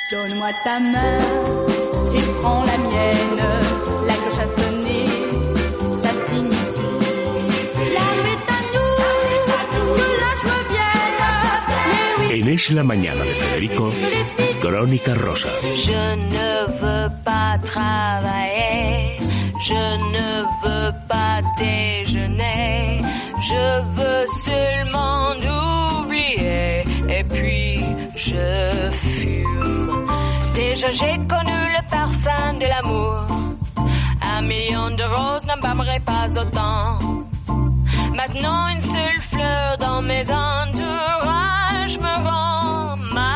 Donne-moi ta main et prends la mienne. La cloche a sonné, ça signifie l'âme est à nous, que la joie vienne. En Es la Mañana de Federico, Crónica Rosa. Je ne veux pas travailler, je ne veux pas déjeuner, je veux seulement oublier, et puis je fume. Déjà j'ai connu le parfum de l'amour, 1 million de roses n'embaumerait pas autant. Maintenant une seule fleur dans mes entourages me rend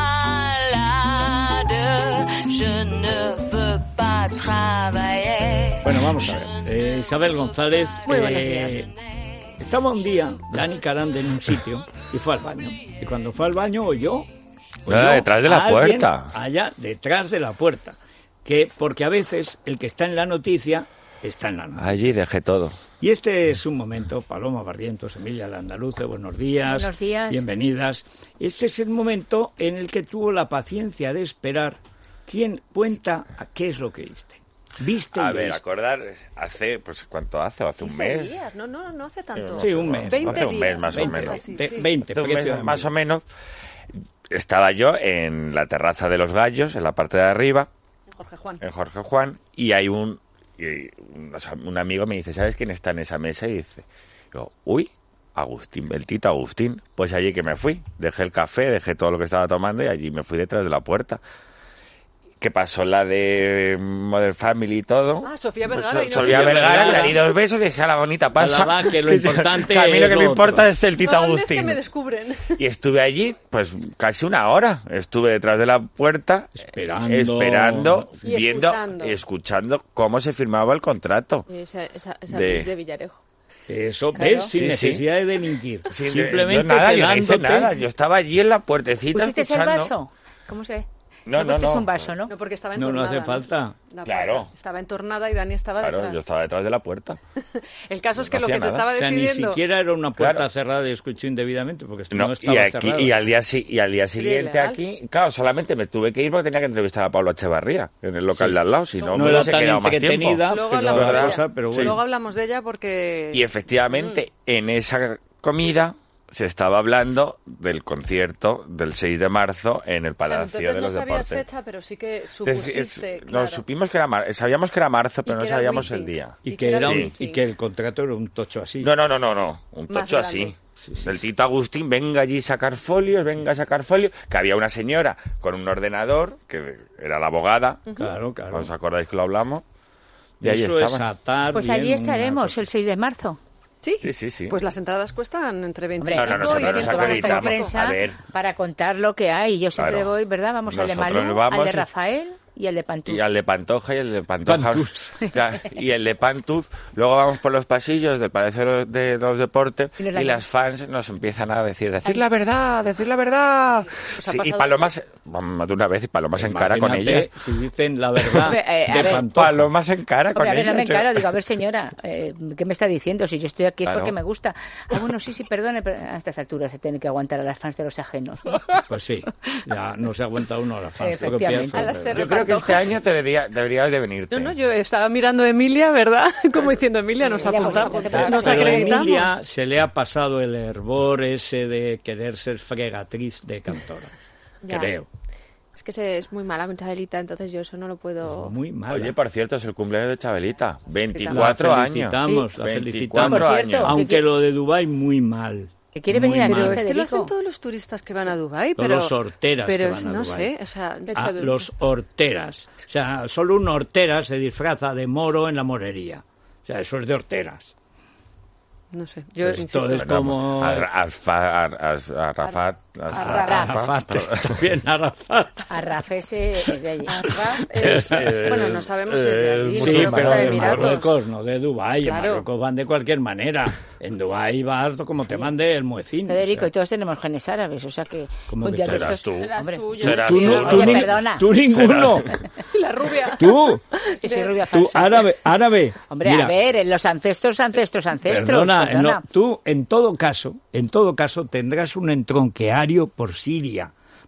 malade. Je ne veux pas travailler. Bueno, vamos a ver. Isabel González. Muy buenos días. Estaba un día Dani Carande en un sitio y fue al baño. Y cuando fue al baño oyó detrás de la puerta. Allá, detrás de la puerta. Porque a veces el que está en la noticia está en la noticia. Allí dejé todo. Y este es un momento, Paloma Barrientos, Emilia Landaluce, buenos días. Buenos días. Bienvenidas. Este es el momento en el que tuvo la paciencia de esperar quién cuenta a qué es lo que viste. ¿Viste? A ver, acordar, hace, pues ¿cuánto hace? ¿Hace un mes? Días. No hace tanto. Sí, un mes. 20 hace un mes más 20, o menos. Sí. 20, Hace un mes, más o menos. Estaba yo en la terraza de los Gallos, en la parte de arriba, en Jorge Juan, y hay un amigo me dice, ¿sabes quién está en esa mesa? Y dice, uy, Agustín, el Tito Agustín. Pues allí que me fui, dejé el café, dejé todo lo que estaba tomando y allí me fui detrás de la puerta. Que pasó la de Modern Family y todo. Sofía Vergara. Sofía Vergara, le di 2 besos y dije a la bonita pasa. La que lo importante a mí lo que me otro. importa es el Tito Agustín. Es que me descubren. Y estuve allí, pues casi 1 hora. Estuve detrás de la puerta, esperando y viendo, escuchando cómo se firmaba el contrato. Esa de Villarejo. Eso, Claro. ¿ves? Sin necesidad de delinquir. Sí, Simplemente yo no hice nada. Yo estaba allí en la puertecita ¿Pusiste el escuchando. vaso? ¿Cómo se ve? No. Es un vaso, ¿no? No, porque estaba No entornada. hace falta. Claro. Estaba entornada y Dani estaba Claro, detrás. yo estaba detrás de la puerta. El caso es que No lo que hacía se nada. estaba O sea, ni decidiendo... siquiera era una puerta Claro. cerrada y escuchó indebidamente, porque No, no estaba cerrada. y al día siguiente ilegal. aquí, claro, solamente me tuve que ir porque tenía que entrevistar a Pablo Echevarría en el local de al lado, si no, No me era hubiese tan quedado más tiempo. entretenida, Luego pero hablamos la de ella. cosa, pero bueno. Luego hablamos de ella porque... Y efectivamente, en esa comida se estaba hablando del concierto del 6 de marzo en el Palacio Entonces de los no sabías Deportes. fecha, pero sí que supusiste, No, claro. supimos que era sabíamos que era marzo, pero Y no que era sabíamos wifi. el día. Y Y que, que era era un- wifi. y que el contrato era un tocho así. No, un Más tocho grande. así. El Tito Agustín, venga allí a sacar folios, que había una señora con un ordenador, que era la abogada, Claro. ¿os acordáis que lo hablamos? Y ahí Eso es estaban. atar Pues bien allí una estaremos cosa. el 6 de marzo. ¿Sí? Sí. Pues las entradas cuestan entre 20 Hombre, No, y nosotros nos 100 acreditamos. prensa A ver. para contar lo que hay. Yo siempre Claro. voy, ¿verdad? Vamos al de Nosotros Malú, vamos al de y- Rafael y al de Pantús. Y al de Pantoja y el de Pantoja. Pantús. Claro, y el de Pantuz. Luego vamos por los pasillos del Palacio de los Deportes Y y, los las fans nos empiezan a decir la verdad, decir la verdad. Pues ha Sí, y pasado Palomas, más de una vez, y Palomas se encara con Imagínate ella. si dicen la verdad Hombre, a de ver. Pantoja. Palomas se encara con Hombre, a ver, ella. no me encaro. Digo, a ver, señora, ¿qué me está diciendo? Si yo estoy aquí es Claro. porque me gusta. Bueno, sí, perdone, pero a estas alturas se tiene que aguantar a las fans de los ajenos. Pues sí, ya no se aguanta uno a la fans. Lo que Efectivamente. pienso, A las pero- Yo creo que este año deberías de venirte. No, yo estaba mirando a Emilia, ¿verdad? Como diciendo, Emilia, nos Emilia, apuntamos, vamos a apuntar. nos Pero a acreditamos. Emilia se le ha pasado el hervor ese de querer ser fregatriz de cantora. Ya. Creo. Es que es muy mala con Chabelita, entonces yo eso no lo puedo... Muy mal. Oye, por cierto, es el cumpleaños de Chabelita. la 24 años. felicitamos, la 24 felicitamos. Por cierto, años. Aunque que- lo de Dubái muy mal. Que quiere Muy venir aquí, mal. Pero es que lo Federico. hacen todos los turistas que van a Dubái, Todos pero... los horteras pero que van a no Dubái. sé, o sea... Los horteras. O sea, solo un hortera se disfraza de moro en la morería. O sea, eso es de horteras. No sé, yo Pues insisto. todo es como... Arafat. Arafat, está bien, Arafat. Arraf ese es de allí. Bueno, no sabemos si es de allí, Sí, creo que pero es de de Emiratos. Marruecos, no de Dubái. Claro. En Marruecos van de cualquier manera. En Dubái vas como te mande el muecín. Federico, o sea. y todos tenemos genes árabes, o sea que... ¿Cómo un que día de serás estos- tú? Hombre, Serás Tú, tú. no, tú, Oye, ni- perdona. tú ninguno. La rubia. Tú, que soy rubia tú falsa. árabe. Hombre, Mira, a ver, los ancestros. Perdona, perdona. no, tú en todo caso tendrás un entronqueario por Siria,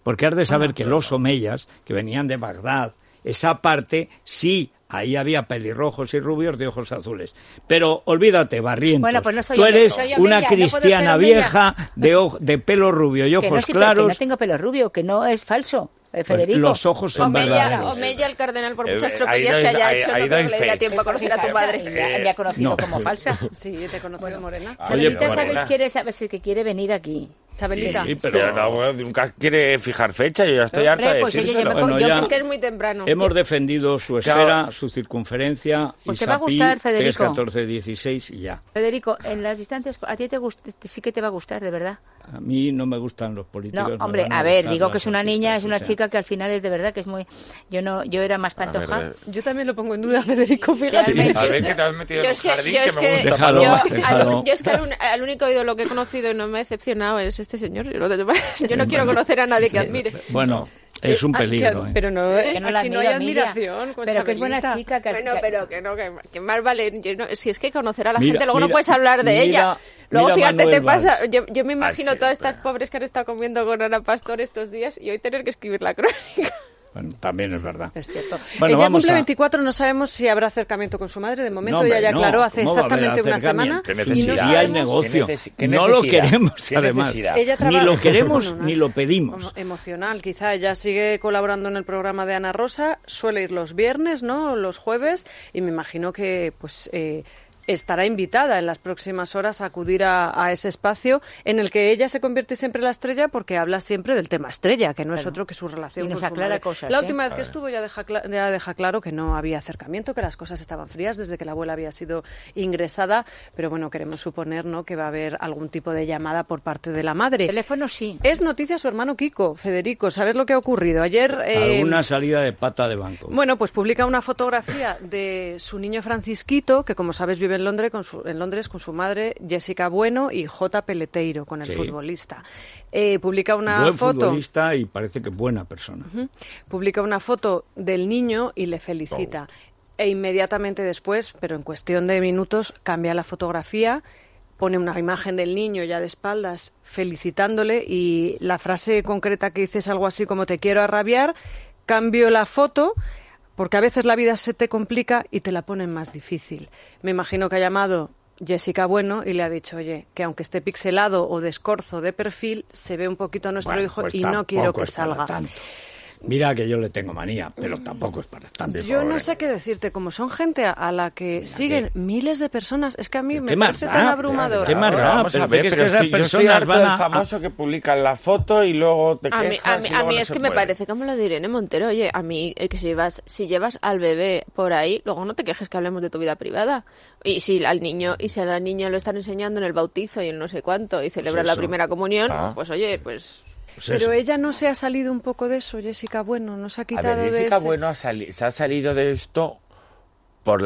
Porque has de saber que los omeyas, que venían de Bagdad, esa parte, sí, ahí había pelirrojos y rubios de ojos azules. Pero olvídate, Barrientos, Bueno, pues no soy tú eres soy una omeya, no puedo cristiana ser omeya. vieja de pelo rubio y Que ojos no, sí, pero claros. que no tengo pelo rubio, que no es falso, Pues Federico. los ojos son verdaderos. Omeya el cardenal, por muchas ahí tropelías que doy- haya ahí- hecho, ahí no creo doy que le diera fe. tiempo a conocer a tu madre. Me ha conocido No. como falsa. Sí, te conoció morena. Chabelita, Oye, ¿sabes? Morena. ¿Sabes que quiere venir aquí? Chabelita. Sí, pero no, bueno, nunca quiere fijar fecha, yo ya estoy harta de Pues oye, decírselo. Bueno, yo ya Es que es muy temprano. hemos defendido su esfera, su circunferencia, Pues y te va a Sapí, gustar, 3, Federico. 14, 16 y ya. Federico, en las distancias, a ti sí que te va a gustar, de verdad. A mí no me gustan los políticos. No, me hombre, van a ver, gustar digo las que es una artistas, niña, es una o sea. chica que al final es de verdad que es muy... Yo era más pantoja. Yo también lo pongo en duda, Federico, fíjate. Realmente. A ver que te has metido Yo en es un que, jardín yo que es me que, gusta. Déjalo, yo, déjalo. yo es que al único ídolo que he conocido y no me ha decepcionado es este señor. Yo no quiero conocer a nadie que admire. Bueno, es un peligro. ¿eh? Pero no, Que no la aquí no admiro, hay Emilia. admiración con Pero que es buena Chabelita. chica. Que, Bueno, pero que más vale. Si es que conocer a la Mira, gente, luego no mira, puedes hablar de mira, ella. Luego, mira fíjate, Manuel te pasa. Valls. Yo me imagino sí, todas estas pero- pobres que han estado comiendo con Ana Pastor estos días y hoy tener que escribir la crónica. Bueno, también es verdad. Es cierto. Bueno, Ella vamos cumple a- 24, no sabemos si habrá acercamiento con su madre. De momento No, ella hombre, ya aclaró hace ¿cómo va a haber exactamente una semana. ¿Qué Y necesidad? no hay sabemos- negocio. ¿Qué No lo necesidad? queremos, ¿Qué además. necesidad? Ella Ni trabaja- lo queremos No, no, ni lo pedimos. Emocional, quizá ella sigue colaborando en el programa de Ana Rosa, suele ir los viernes, ¿no? Los jueves, y me imagino que pues estará invitada en las próximas horas a acudir a ese espacio en el que ella se convierte siempre en la estrella porque habla siempre del tema estrella, que no es otro que su relación Y nos con su aclara madre. cosas, La ¿eh? última vez que estuvo ya deja claro que no había acercamiento, que las cosas estaban frías desde que la abuela había sido ingresada, pero bueno, queremos suponer, ¿no?, que va a haber algún tipo de llamada por parte de la madre. Teléfono sí. Es noticia su hermano Kiko, Federico. ¿Sabes lo que ha ocurrido? Ayer... Alguna salida de pata de banco. Bueno, pues publica una fotografía de su niño Francisquito, que como sabes vive en Londres con su madre Jessica Bueno y J. Peleteiro, con el Sí. futbolista. Publica una Buen foto... futbolista y parece que buena persona. Publica una foto del niño y le felicita. E inmediatamente después, pero en cuestión de minutos, cambia la fotografía, pone una imagen del niño ya de espaldas felicitándole y la frase concreta que dice es algo así como te quiero arrabiar, cambio la foto porque a veces la vida se te complica y te la ponen más difícil. Me imagino que ha llamado Jessica Bueno y le ha dicho, oye, que aunque esté pixelado o de escorzo de perfil, se ve un poquito a nuestro Bueno, hijo pues y no quiero tampoco que es para salga. tanto. Mira que yo le tengo manía, pero tampoco es para tanto. Yo no sé qué decirte, como son gente a la que siguen miles de personas, es que a mí me ¿Qué más parece da? tan abrumador. ¿Qué más Pero da? vamos a Pero ver, que es pero que esas yo estoy personas harto van del a- famoso que publica la foto y luego te A mí, quejas y luego no es se que me puede. parece como lo de Irene Montero. Oye, a mí, que si llevas al bebé por ahí, luego no te quejes que hablemos de tu vida privada. Y si al niño lo están enseñando en el bautizo y en no sé cuánto y celebra Pues la eso. primera comunión, Ah. pues oye, pues... Pues Pero eso. ella no se ha salido un poco de eso, Jessica Bueno, no se ha A quitado ver, de Jessica ese... Bueno se ha salido de esto por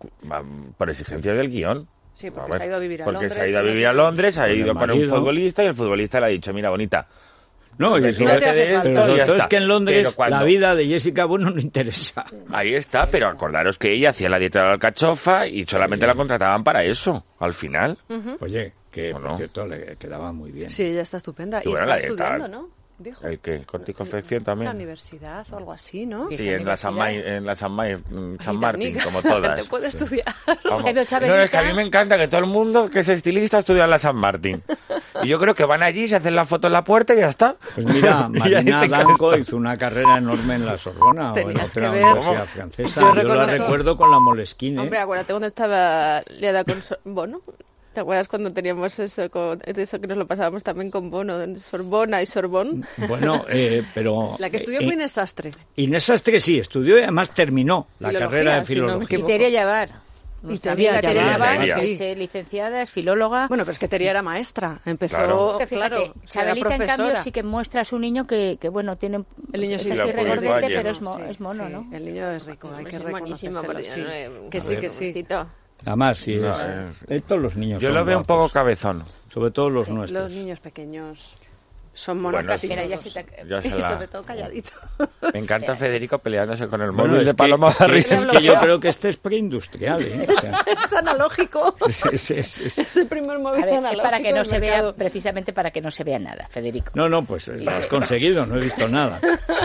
por exigencias del guión. Sí, porque A ver, se ha ido a vivir a porque Londres. se ha ido a y no vivir a tiene- Londres, ha Con ido el con un marido. futbolista y el futbolista le ha dicho, mira, bonita, No, y eso- retírate de hace falta. esto pero y ya sobre todo está. es que en Londres Pero cuando- la vida de Jessica Bueno no interesa. Ahí está, pero acordaros que ella hacía la dieta de la alcachofa y solamente la contrataban para eso, al final. Oye, que ¿O por no? cierto le quedaba muy bien. Sí, ella está estupenda. Sí, Y bueno, está la dieta- estudiando, ¿no? Dijo. El que corte y confección La también. universidad o algo así, ¿no? Sí. Sí, en la San Martín, Ay, Danica, como todas. Te puede estudiar. Vamos. Pero, No, Chabelita- es que a mí me encanta que todo el mundo que es estilista estudia en la San Martín. Y yo creo que van allí, se hacen la foto en la puerta y ya está. Pues mira, Y ya Marina dicen que Blanco esto- hizo una carrera enorme en la Sorbona o en Tenías otra que ver. universidad francesa. Yo Yo la reconozco- recuerdo con la Moleskine. Hombre, acuérdate cuando estaba liada con Bono. ¿Te acuerdas cuando teníamos eso que nos lo pasábamos también con Bono, en Sorbona y Sorbón? Bueno, pero... La que estudió fue Inés Sastre. Inés Sastre sí, estudió y además terminó la Filología, carrera de si no me filología. equivoco. Y Teria Llavar. Y Nuestra Teria amiga Teria Llavar, Llavar, sí. es licenciada, es filóloga. Bueno, pero es que Teria era maestra. Empezó, Claro. Que fíjate, claro, era Chabelita, en cambio, profesora. sí que muestra a su niño que bueno, tiene... El niño es sí así lo publicó regordete, ayer. pero Sí, es mono, sí, ¿no? El niño es rico, hay que Es buenísimo, reconocérselo. pero Sí. Que sí, que sí. Además, sí, No, es, todos los niños Yo son lo veo un guapos, poco cabezón. sobre todo los Sí, nuestros. los niños pequeños. Son monos Bueno, casi Mira, todos. Ya se Y la- sobre todo calladito. Me encanta Federico peleándose con el Bueno, móvil de Paloma es que Barriga. yo creo que este es preindustrial, ¿eh? O sea, Es analógico. es- Es el primer móvil A ver, es analógico para que no del se vea, mercado. precisamente para que no se vea nada, Federico. No, pues lo has conseguido, no he visto nada.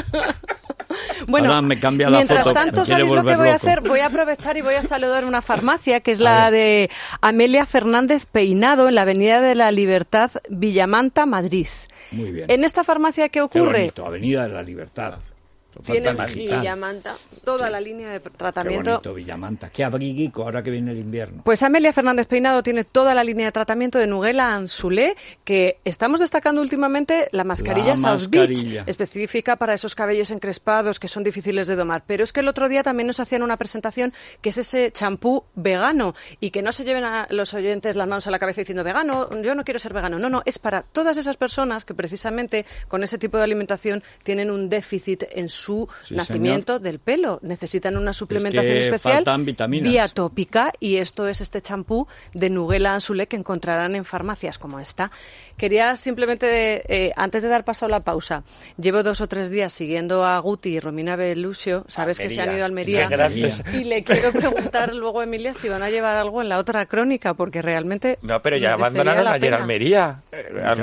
Bueno, Ahora me cambia la mientras foto, tanto, me quiere ¿sabéis lo que volver voy a loco. hacer? Voy a aprovechar y voy a saludar una farmacia, que es la de Amelia Fernández Peinado, en la Avenida de la Libertad, Villamanta, Madrid. Muy bien. En esta farmacia, ¿qué Qué ocurre? bonito, Avenida de la Libertad. Tiene- Falta Y digital. Villamanta. Toda la línea de Qué tratamiento. bonito, Villamanta. Qué abriguico ahora que viene el invierno. Pues Amelia Fernández Peinado tiene toda la línea de tratamiento de Nuguela Anzulé, que estamos destacando últimamente la mascarilla La South Beach, mascarilla. específica para esos cabellos encrespados que son difíciles de domar. Pero es que el otro día también nos hacían una presentación que es ese champú vegano, y que no se lleven a los oyentes las manos a la cabeza diciendo vegano, yo no quiero ser vegano. No, es para todas esas personas que precisamente con ese tipo de alimentación tienen un déficit en su Sí, nacimiento señor. del pelo. Necesitan una suplementación que especial faltan vitaminas. vía tópica, y esto es este champú de Nuguela Anzulé que encontrarán en farmacias como esta. Quería simplemente, antes de dar paso a la pausa, llevo 2 o 3 días siguiendo a Guti y Romina Belusio, sabes que se han ido a Almería, Qué grandes. y le quiero preguntar luego a Emilia si van a llevar algo en la otra crónica, porque realmente No, pero ya merecería abandonaron la ayer pena. Almería. A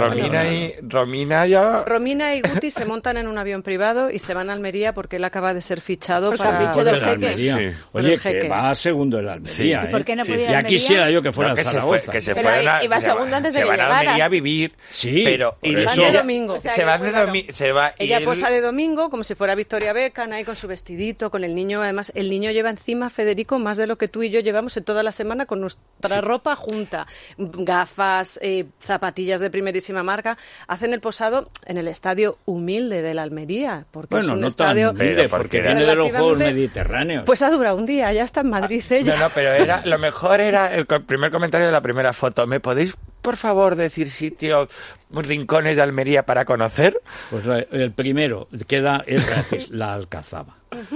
Romina ya... Romina y Guti se montan en un avión privado y se van a Almería porque él acaba de ser fichado Por para... capricho del Joder, jeque. Almería. Sí. Por Oye, el jeque. que va segundo el Almería, Sí. ¿Y por qué no puede ir a Ya Almería? quisiera yo que fuera No, que se Zaragoza. fue- que se Pero fueron a- iba se va- segundo antes de se que van a llegara. Almería a vivir, Sí, pero por y eso. Van de ella- domingo. se van de domingo, se va y Ella él- posa de domingo como si fuera Victoria Beckham, ahí con su vestidito, con el niño. Además, el niño lleva encima, Federico, más de lo que tú y yo llevamos en toda la semana con nuestra ropa junta. Gafas, zapatillas de primerísima marca. Hacen el posado en el estadio humilde de la Almería, porque es Bueno, un no tan estadio... humilde, Pero porque porque viene de los Juegos relativamente- Mediterráneos. Pues ha durado un día, ya está en Madrid ella. No, pero era lo mejor era el primer comentario de la primera foto. ¿Me podéis, por favor, decir sitios, rincones de Almería para conocer? Pues el primero, queda es gratis, la Alcazaba.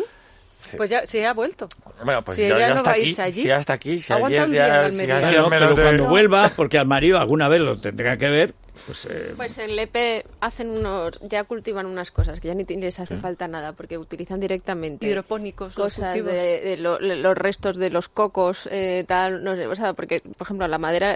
Pues ya, sí, ha vuelto. Bueno, pues Si yo ella ya no hasta va a aquí, irse allí. si hasta aquí, si Aguanta ayer un día en ya, si Almería. ayer Bueno, me lo pero de- cuando vuelva, porque al marido alguna vez lo tendrá que ver, pues... Pues en Lepe hacen ya cultivan unas cosas que ya ni les hace falta nada, porque utilizan directamente Hidropónicos, los cosas cultivos. de los restos de los cocos, tal, no sé, o sea, porque, por ejemplo, la madera,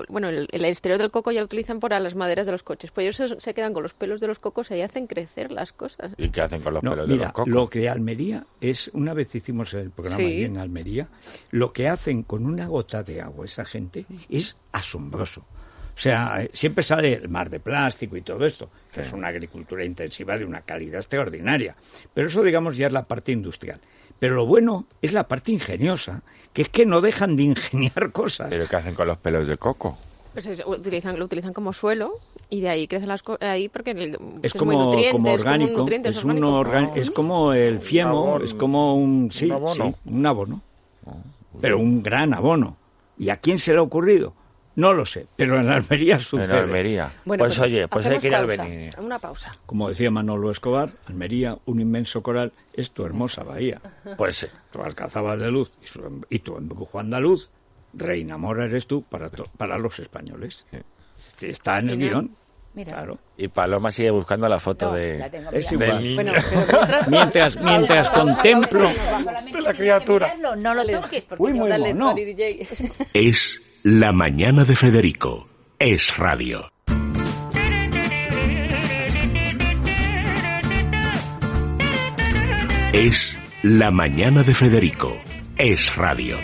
el exterior del coco ya lo utilizan para las maderas de los coches, pues ellos se quedan con los pelos de los cocos y ahí hacen crecer las cosas. ¿Y qué hacen con los No, pelos de mira, los cocos? lo que Almería es, una vez hicimos el programa Sí. allí en Almería, lo que hacen con una gota de agua esa gente es asombroso. O sea, siempre sale el mar de plástico y todo esto, que es una agricultura intensiva de una calidad extraordinaria. Pero eso, digamos, ya es la parte industrial. Pero lo bueno es la parte ingeniosa, que es que no dejan de ingeniar cosas. ¿Pero qué hacen con los pelos de coco? Pues lo utilizan como suelo y de ahí crecen las cosas, ahí porque Es muy como, nutriente, como es como un orgánico, nutriente, es, orgánico. es como el fiemo, abono, es como un, sí, un abono. sí, un abono. Pero un gran abono. ¿Y a quién se le ha ocurrido? No lo sé, pero en Almería sucede. En Almería. Bueno, pues oye, pues hay hacemos que ir al pausa, venir. Una pausa. Como decía Manolo Escobar, Almería, un inmenso coral, es tu hermosa bahía. Pues Tu Alcazaba de Luz y tu embrujo andaluz, reina mora eres tú para los españoles. Está en el guión. Mira. Claro. y Paloma sigue buscando la foto No, de... la tengo Es mirada. igual. del niño. Bueno, pero Mientras contemplo... Solamente La tienes que criatura. mirarlo, no lo toques porque Uy, yo- muy dale, mono. Tony DJ. Es La Mañana de Federico. Es radio. Es La Mañana de Federico. Es radio.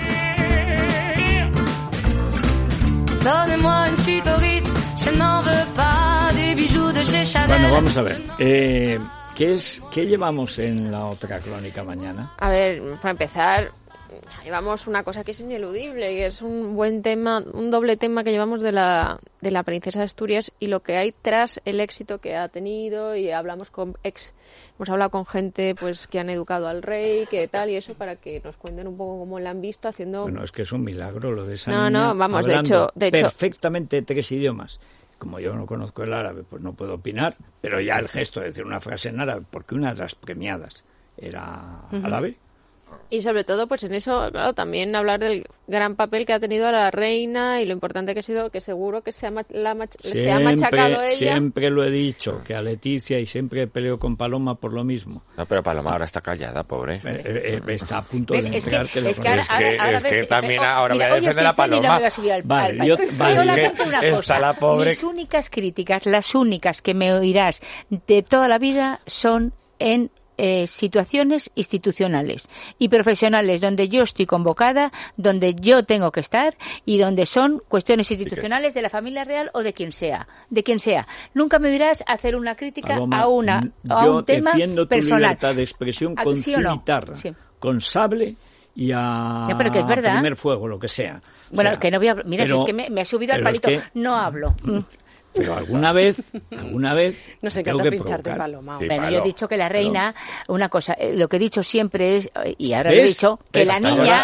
Donnez-moi une suite au Ritz, je n'en veux pas des bijoux de chez Chanel. Bueno, vamos a ver. ¿Qué llevamos en la otra crónica mañana? A ver, para empezar, llevamos una cosa que es ineludible, que es un buen tema, un doble tema que llevamos de la princesa de Asturias y lo que hay tras el éxito que ha tenido, y hemos hablado con gente pues que han educado al rey, que tal y eso, para que nos cuenten un poco cómo la han visto haciendo. Bueno, es que es un milagro lo de esa No, niña no, vamos, de hablando hecho- perfectamente 3 idiomas. Como yo no conozco el árabe, pues no puedo opinar, pero ya el gesto de decir una frase en árabe, porque una de las premiadas era árabe, Y sobre todo, pues en eso, claro, también hablar del gran papel que ha tenido la reina y lo importante que ha sido, que seguro que se ha machacado ella. Siempre lo he dicho, que a Leticia, y siempre peleo con Paloma por lo mismo. No, pero Paloma ahora está callada, pobre. Está a punto de entrar que lo Es que también ahora voy a defender a Paloma. Vale, yo solamente una cosa. Está la pobre... Mis únicas críticas, las únicas que me oirás de toda la vida son en situaciones institucionales y profesionales donde yo estoy convocada, donde yo tengo que estar y donde son cuestiones institucionales de la familia real o de quien sea, Nunca me oirás hacer una crítica, Paloma, a un tema defiendo tu personal. Libertad de expresión con ¿Sí o no? cimitarra, Sí. con sable y a pero que es verdad. primer fuego, lo que sea. Bueno, o sea, que no voy a hablar. Mira, si es que me ha subido al palito, no hablo. Pero alguna vez nos tengo encanta que pincharte, provocar. Paloma. Sí, Bueno, yo he dicho que la reina, una cosa, lo que he dicho siempre es, y ahora ¿Ves? lo he dicho, que la niña,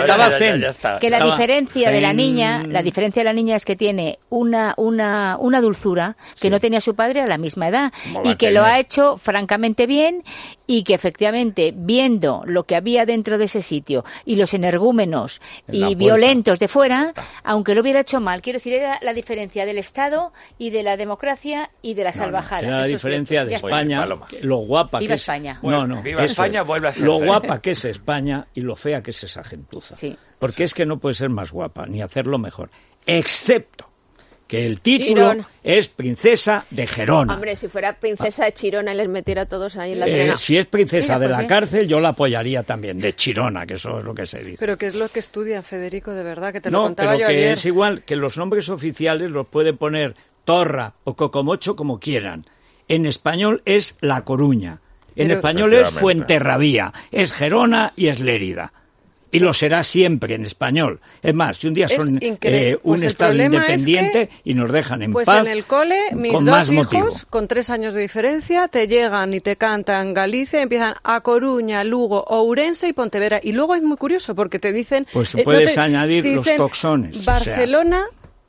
que la diferencia de la niña es que tiene una dulzura que no tenía su padre a la misma edad y que lo ha hecho francamente bien y que efectivamente, viendo lo que había dentro de ese sitio y los energúmenos y violentos de fuera, aunque lo hubiera hecho mal, quiero decir, era la diferencia del Estado y de la democracia y de la salvajada. Era la diferencia de España, lo guapa Viva que es. España. Viva España, vuelve a ser lo feliz. guapa que es España y lo fea que es esa gentuza. Sí. Porque es que no puede ser más guapa ni hacerlo mejor, excepto que el título Chirón. es princesa de Gerona. Hombre, si fuera princesa de Chirona y les metiera a todos ahí en la trena. Si es princesa Mira, de ¿por la qué? cárcel, yo la apoyaría también, de Chirona, que eso es lo que se dice. Pero ¿qué es lo que estudia, Federico, de verdad? Que te lo No, contaba pero yo que ayer. es igual, que los nombres oficiales los puede poner Torra o Cocomocho como quieran. En español es La Coruña. En Pero- español es Fuenterrabía, es Gerona y es Lérida. Y lo será siempre en español. Es más, si un día Es son increíble. un Pues el Estado problema independiente es que, y nos dejan en pues paz, en el cole, mis con dos más hijos, motivo. con 3 años de diferencia, te llegan y te cantan Galicia y empiezan a Coruña, Lugo, Ourense y Pontevedra. Y luego es muy curioso porque te dicen... Pues no puedes te- añadir te los dicen coxones. o sea, Barcelona,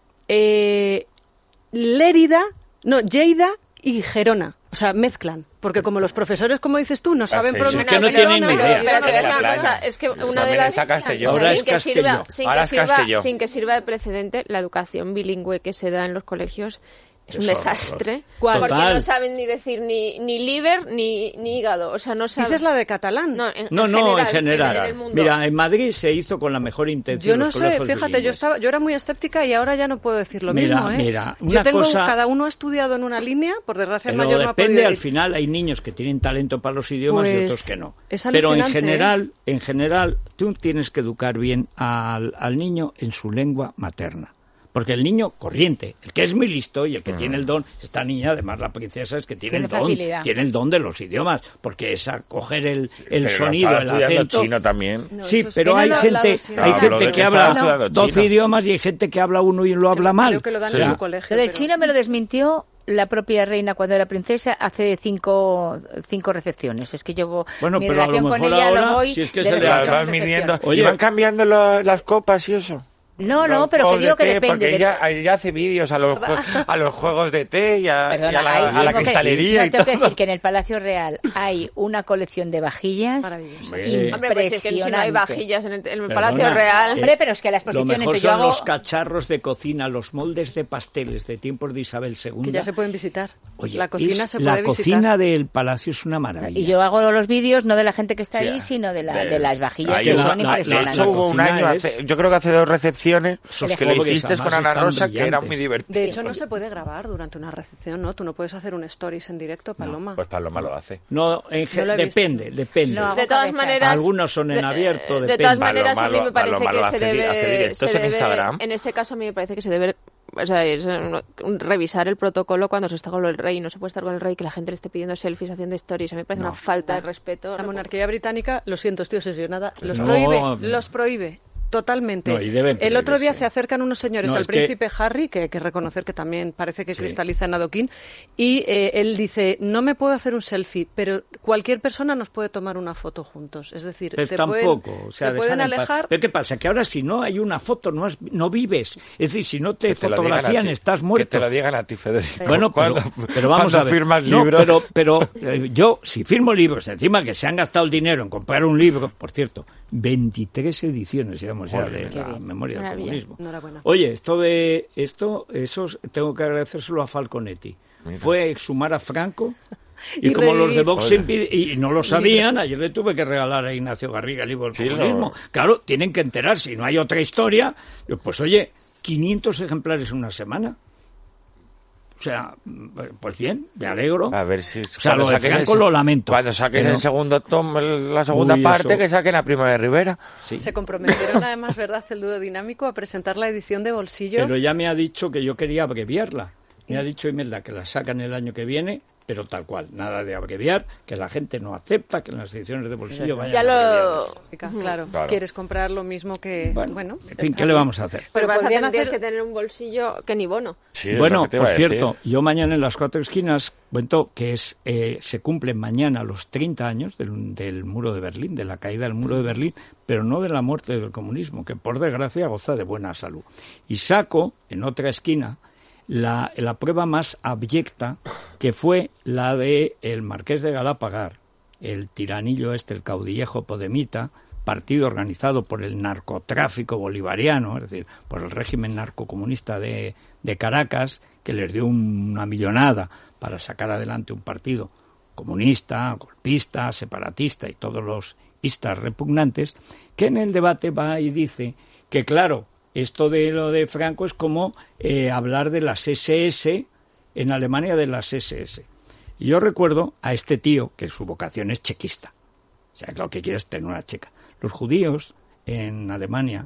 Lérida, Lleida y Gerona. O sea, mezclan. Porque como los profesores, como dices tú, no saben sí, pronunciar que no Gerona, tienen ni idea. Pero te voy a decir La una playa. cosa, es que una También de las... está Castellón. Ahora es Castellón. Sin que sirva de precedente, la educación bilingüe que se da en los colegios es un Es desastre. ¿Cuál? Porque Total. no saben ni decir ni liver ni hígado. O sea, no saben... Dices la de catalán. No, en general. En el mundo. Mira, en Madrid se hizo con la mejor intención. Yo no los sé, colegios fíjate, bilingües. yo era muy escéptica y ahora ya no puedo decir lo Mira, mismo, ¿eh? mira, yo una tengo, cosa- cada uno ha estudiado en una línea, por desgracia el Pero mayor no ha depende, podido al ir. final hay niños que tienen talento para los idiomas y Pues, otros que no. es Pero alucinante, en general, tú tienes que educar bien al niño en su lengua materna. Porque el niño corriente, el que es muy listo y el que tiene el don, esta niña, además la princesa, es que tiene Tiene el don, facilidad. tiene el don de los idiomas, porque es a coger el Pero sonido, estaba el estudiando acento. chino también. No, Sí, eso es pero que hay no lo gente, hablaba, sí. hay No, gente lo que de- habla estaba estudiando 12 chino. idiomas y hay gente que habla uno y lo habla mal. Creo que lo dan O sea, en su colegio. Lo del pero- chino me lo desmintió la propia reina cuando era princesa hace cinco recepciones. Es que llevo Bueno, mi pero a lo relación con mejor ella ahora, lo voy si es que de se le recepción Las en vas recepción. midiendo. Oye. ¿Y van cambiando las copas y eso? No, Los pero que juegos digo de que té, depende. Porque ella hace vídeos a los juegos de té y a, Perdona, y a la, ahí a la tengo que- cristalería no, y tengo que todo. decir que en el Palacio Real hay una colección de vajillas Maravilloso. Hombre, Hombre, pues es que si no hay impresionante. vajillas en el Perdona, Palacio Real... Hombre, pero es que la Lo exposición mejor entre yo son hago... los cacharros de cocina, los moldes de pasteles de tiempos de Isabel II. Que ya se pueden visitar. Oye, la cocina es- se puede la visitar. cocina del palacio es una maravilla. Y yo hago los vídeos no de la gente que está Sí, ahí, sino de de- las vajillas Hay que una- son de impresionantes. hecho, hubo un La año, cocina es- yo creo que hace 2 recepciones, Esos que lo pobres, hiciste con además, Ana están Rosa, que era brillantes. muy divertido. De hecho, no se puede grabar durante una recepción, ¿no? Tú no puedes hacer un stories en directo, Paloma. Pues Paloma lo hace. No, No lo he visto. depende. No, De todas cabezas. maneras... Algunos son en abierto, De depende. todas maneras, a mí Paloma me parece lo que hace se hace debe... directos en Instagram. En ese caso, a mí me parece que se debe... O sea, revisar el protocolo cuando se está con el rey. No se puede estar con el rey que la gente le esté pidiendo selfies, haciendo stories. A mí me parece una falta de respeto. La monarquía británica, lo siento, estoy obsesionada, los No. prohíbe. Totalmente. No, el otro día se acercan unos señores al príncipe Harry, que hay que reconocer que también parece que cristaliza en adoquín, y él dice, no me puedo hacer un selfie, pero cualquier persona nos puede tomar una foto juntos. Es decir, te pueden alejar. ¿Pero qué pasa? Que ahora si no hay una foto no vives. Es decir, si no te fotografían estás muerto. Que te lo digan a ti, Federico. Bueno, pero vamos a ver. Firmas libros. Pero yo, si firmo libros, encima que se han gastado el dinero en comprar un libro, por cierto, 23 ediciones llevamos ya de la memoria del comunismo. Oye, eso tengo que agradecérselo a Falconetti. Mira. Fue exhumar a Franco y como los de Vox y no lo sabían, ayer le tuve que regalar a Ignacio Garriga el libro del comunismo. Claro, tienen que enterar, si no hay otra historia, pues oye, 500 ejemplares en una semana. O sea, pues bien, me alegro. A ver si... O sea, lo de Franco lo lamento. Cuando saquen el segundo tomo, la segunda parte, que saquen a Primo de Rivera. Sí. Se comprometieron además, ¿verdad?, el dúo dinámico a presentar la edición de bolsillo. Pero ya me ha dicho que yo quería abreviarla. Me ha dicho Imelda que la sacan el año que viene, pero tal cual, nada de abreviar, que la gente no acepta que en las ediciones de bolsillo vayan abreviadas. Claro, quieres comprar lo mismo que... Bueno, en fin, ¿qué le vamos a hacer? Pero vas a tener que tener un bolsillo que ni bono. Sí, bueno, por cierto, yo mañana en las 4 esquinas cuento que se cumplen mañana los 30 años del muro de Berlín, de la caída del muro de Berlín, pero no de la muerte del comunismo, que por desgracia goza de buena salud. Y saco, en otra esquina, la prueba más abyecta, que fue la de el Marqués de Galapagar, el tiranillo el caudillejo podemita, partido organizado por el narcotráfico bolivariano, es decir, por el régimen narcocomunista de Caracas, que les dio una millonada para sacar adelante un partido comunista, golpista, separatista y todos los istas repugnantes, que en el debate va y dice que, claro, esto de lo de Franco es como hablar de las SS, en Alemania de las SS. Y yo recuerdo a este tío, que su vocación es chequista. O sea, lo que quiere es tener una checa. Los judíos en Alemania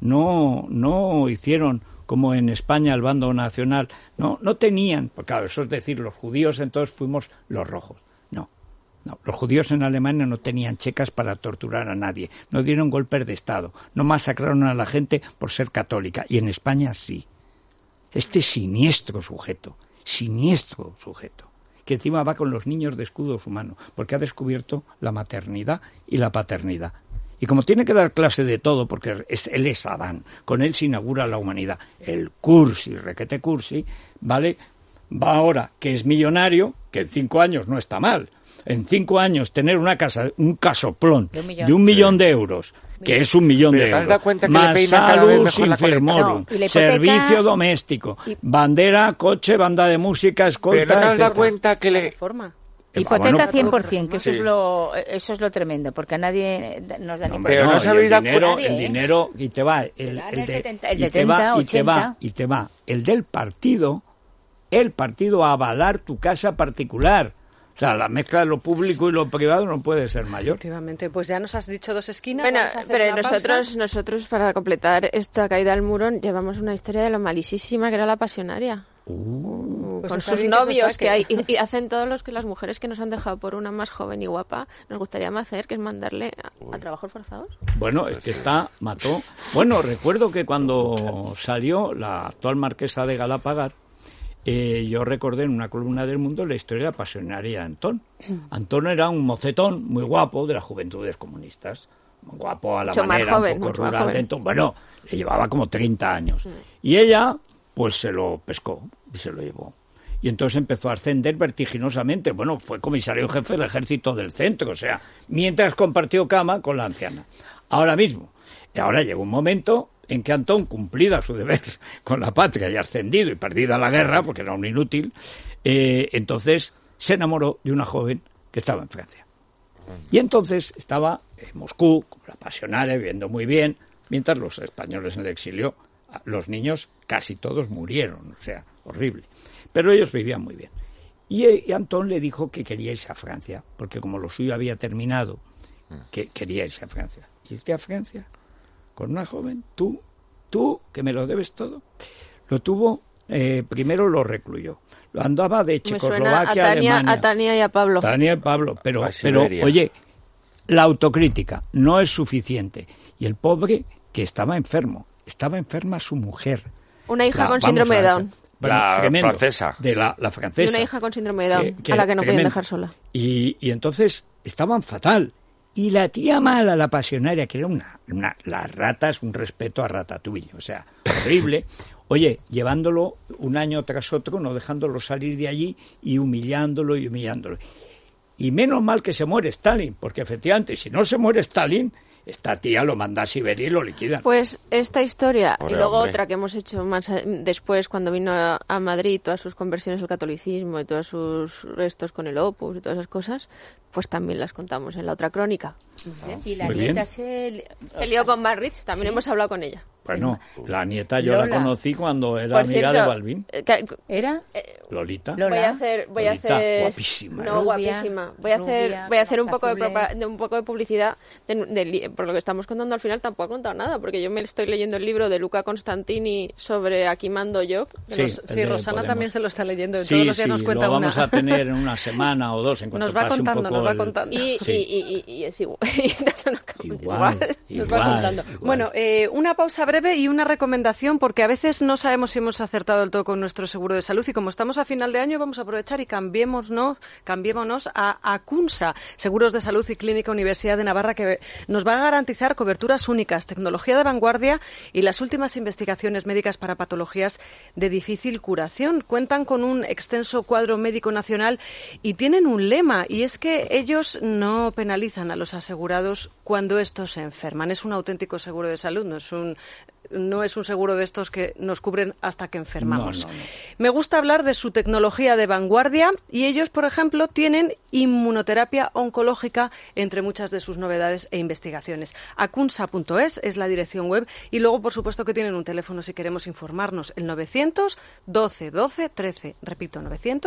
no hicieron como en España el bando nacional. No tenían, porque claro, eso es decir, los judíos entonces fuimos los rojos. No, los judíos en Alemania no tenían checas para torturar a nadie, no dieron golpes de Estado, no masacraron a la gente por ser católica, y en España sí. Este siniestro sujeto, que encima va con los niños de escudos humanos, porque ha descubierto la maternidad y la paternidad. Y como tiene que dar clase de todo, porque él es Adán, con él se inaugura la humanidad, el cursi, requete cursi, ¿vale? Va ahora, que es millonario, que en 5 años no está mal. En 5 años tener una casa, un casoplón de $1 millón de euros, que es $1 millón de euros, más salus infirmorum, servicio doméstico, bandera, coche, banda de música, escolta, pero no te has dado cuenta que le... Hipoteca 100%, que eso es lo tremendo, porque a nadie nos da ni cuenta. Pero no sabéis el dinero, y te va el del partido, el partido a avalar tu casa particular. O sea, la mezcla de lo público y lo privado no puede ser mayor. Efectivamente, pues ya nos has dicho 2 esquinas. Bueno, pero nosotros para completar esta caída al muro llevamos una historia de lo malísima que era la pasionaria. Pues con sus novios que hay y hacen todos los que las mujeres que nos han dejado por una más joven y guapa nos gustaría hacer, que es mandarle a trabajos forzados. Bueno, es que mató. Bueno, recuerdo que cuando salió la actual marquesa de Galapagar, yo recordé en una columna del Mundo la historia de la pasionaria de Antón. Antón era un mocetón muy guapo de las juventudes comunistas, muy guapo a la manera, un poco rural de entonces. Bueno, le llevaba como 30 años. Y ella, pues se lo pescó y se lo llevó. Y entonces empezó a ascender vertiginosamente. Bueno, fue comisario jefe del Ejército del Centro, o sea, mientras compartió cama con la anciana. Ahora llegó un momento en que Antón, cumplida su deber con la patria y ascendido y perdida la guerra, porque era un inútil, entonces se enamoró de una joven que estaba en Francia. Y entonces estaba en Moscú, como la pasionaria, viviendo muy bien, mientras los españoles en el exilio, los niños casi todos murieron, o sea, horrible. Pero ellos vivían muy bien. Y Antón le dijo que quería irse a Francia, porque como lo suyo había terminado, que quería irse a Francia. ¿Irte a Francia? Con una joven, tú, que me lo debes todo. Lo tuvo, primero lo recluyó. Lo andaba de Checoslovaquia a Alemania. A Tania y a Pablo. Pero oye, la autocrítica no es suficiente. Y el pobre que estaba enfermo. Estaba enferma su mujer. Una hija con síndrome de Down. Bueno, La tremendo. francesa. De la francesa. Y una hija con síndrome de Down, a la que no podían dejar sola. Y entonces estaban fatal. Y la tía mala, la pasionaria, que era las ratas, un respeto a Ratatouille, o sea, horrible. Oye, llevándolo un año tras otro, no dejándolo salir de allí y humillándolo. Y menos mal que se muere Stalin, porque efectivamente, si no se muere Stalin, esta tía lo manda a Siberia y lo liquidan. Pues esta historia, Pobre y luego hombre. otra que hemos hecho más después, cuando vino a Madrid, todas sus conversiones al catolicismo y todos sus restos con el Opus y todas esas cosas, pues también las contamos en la otra crónica. Y la Muy nieta bien. se lió con Marrich, también hemos hablado con ella. Bueno, la nieta yo Lola. la conocí cuando era Por amiga cierto, de Balvin. ¿Era? Lolita. Lola. Voy a Lolita, hacer guapísima, no, rubia, guapísima. rubia, Voy a hacer un poco azules. un poco de publicidad por lo que estamos contando al final. Tampoco ha contado nada, porque yo me estoy leyendo el libro de Luca Constantini sobre Aquí mando yo. Sí, Sí, el de Rosana Podemos. también se lo está leyendo. Sí, Todos los días nos cuenta lo vamos una. a tener en una semana o dos en cuanto Nos va pase contando, un poco nos va el- contando. Y es igual. Igual, Nos va contando. igual. Bueno, una pausa breve y una recomendación, porque a veces no sabemos si hemos acertado del todo con nuestro seguro de salud, y como estamos a final de año vamos a aprovechar y cambiémonos a Acunsa, Seguros de Salud y Clínica Universidad de Navarra, que nos va a garantizar coberturas únicas, tecnología de vanguardia y las últimas investigaciones médicas para patologías de difícil curación. Cuentan con un extenso cuadro médico nacional y tienen un lema, y es que ellos no penalizan a los asegurados cuando estos se enferman. Es un auténtico seguro de salud, no es un seguro de estos que nos cubren hasta que enfermamos. No. Me gusta hablar de su tecnología de vanguardia, y ellos, por ejemplo, tienen inmunoterapia oncológica entre muchas de sus novedades e investigaciones. Acunsa.es es la dirección web, y luego, por supuesto, que tienen un teléfono si queremos informarnos, el 912 12 13. Repito,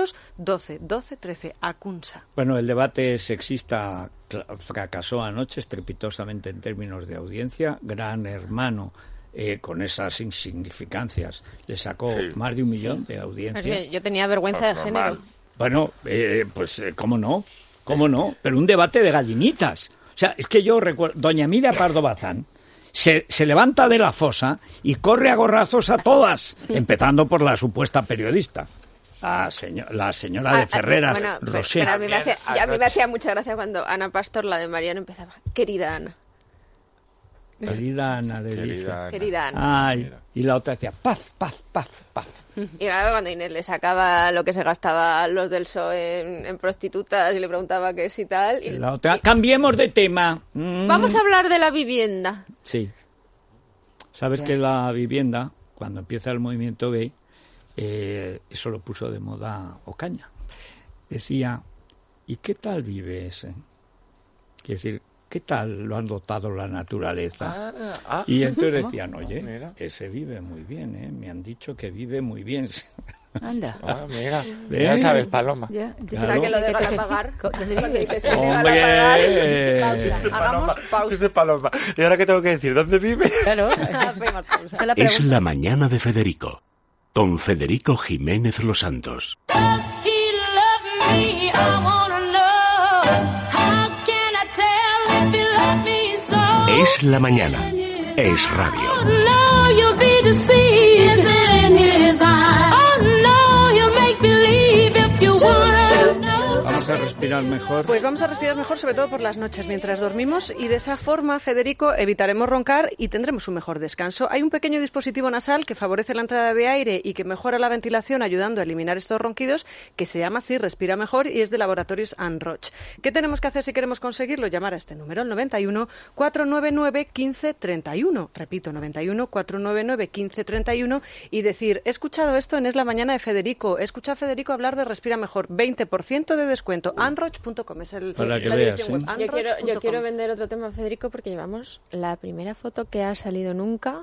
912 12 13. Acunsa. Bueno, el debate sexista fracasó anoche estrepitosamente en términos de audiencia. Gran Hermano, con esas insignificancias, le sacó más de 1 millón de audiencia. Yo tenía vergüenza de género. Normal. Bueno, pues cómo no, pero un debate de gallinitas. O sea, es que yo recuerdo, doña Emilia Pardo Bazán se levanta de la fosa y corre a gorrazos a todas, empezando por la supuesta periodista, la señora de Ferreras, Bueno, Roser. pero a mí me hacía mucha gracia cuando Ana Pastor, la de Mariano, empezaba, querida Ana. Querida Ana de Querida Querida Ana. Ay, y la otra decía, paz. Y claro, cuando Inés le sacaba lo que se gastaba los del PSOE en prostitutas y le preguntaba qué es y tal. Y la otra, cambiemos de tema. Vamos a hablar de la vivienda. Sí. ¿Sabes que la vivienda, cuando empieza el movimiento gay, eso lo puso de moda Ocaña? Decía, ¿y qué tal vive ese? Quiere decir, ¿qué tal lo han dotado la naturaleza? Y entonces decían, oye, mira. ese vive muy bien, me han dicho que vive muy bien. Anda. Mira, ¿Ves? ya sabes, Paloma. Ya, Claro. ¿Será que lo de para pagar? ¿Dónde vive? ¡Hombre! Hagamos pausa. Dice Paloma. ¿Y ahora qué tengo que decir? ¿Dónde vive? Claro. Esa es la Es pregunta. la mañana de Federico, con Federico Jiménez Los Santos. Does he love me? I wanna know. How can I tell if he loves me so? Es la mañana. Es radio. Oh no, you'll be deceived. It's in his eyes. Oh no, you'll make believe if you wanna know. Vamos a respirar mejor. Pues vamos a respirar mejor, sobre todo por las noches mientras dormimos, y de esa forma, Federico, evitaremos roncar y tendremos un mejor descanso. Hay un pequeño dispositivo nasal que favorece la entrada de aire y que mejora la ventilación, ayudando a eliminar estos ronquidos, que se llama así Respira Mejor, y es de Laboratorios Roche. ¿Qué tenemos que hacer si queremos conseguirlo? Llamar a este número, el 91 499 1531. Repito, 91 499 1531, y decir, he escuchado esto en Es la Mañana de Federico, he escuchado a Federico hablar de Respira Mejor, 20% de descuento. Anroch.com es Para que la veas, dirección web. Yo quiero vender otro tema, Federico, porque llevamos la primera foto que ha salido nunca